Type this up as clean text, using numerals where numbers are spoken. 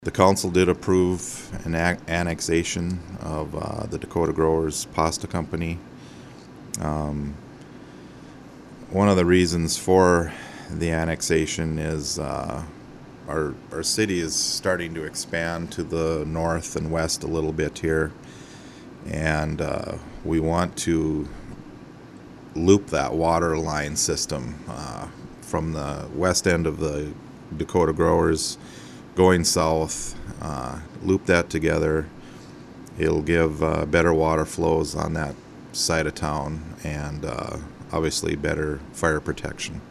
The council did approve an annexation of the Dakota Growers Pasta Company. One of the reasons for the annexation is our city is starting to expand to the north and west a little bit here, and we want to loop that water line system from the west end of the Dakota Growers going south, loop that together. It'll give better water flows on that side of town and obviously better fire protection.